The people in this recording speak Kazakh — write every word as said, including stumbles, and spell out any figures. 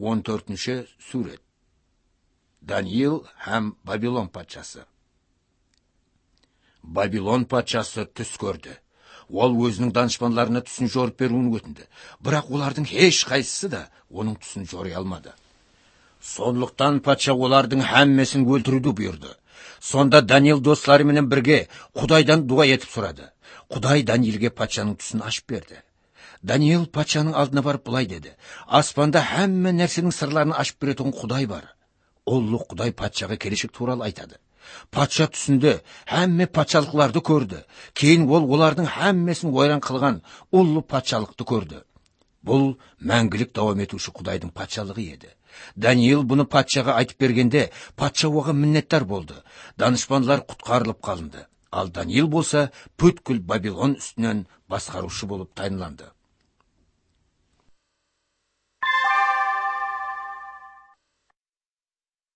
он төртінші сурет. Даниил һәм Бабилон патшасы. Бабилон патшасы түс көрді. Ол өзінің данышпанларына түсін жорып беруін өтінді. Бірақ олардың еш қайсысы да оның түсін жори алмады. Сондықтан патша олардың һәммесін өлтіруді бұйырды. Сонда Даниил достарымен бірге Құдайдан дуа етіп сұрады. Құдай Даниилге патшаның түсін ашып берді. Даниил патшаның алдына барып былай деді: аспанда һәмме нәрсенің сырларын ашып беретін Құдай бар. Ұлы Құдай патшаға келешек туралы айтады. Патша түсінде һәмме патшалықларды көрді. Кейін ол олардың һәммесін ойран қылған ұлы патшалықты көрді. Бұл мәңгілік давам етуші Құдайдың патшалығы еді. Даниил бұны патшаға айтып бергенде, патша оған миннеттар болды. Данышпанлар құтқарылып қалынды. Ал Даниил болса, бүткіл Бабилон үстінен басқарушы болып тайынланды.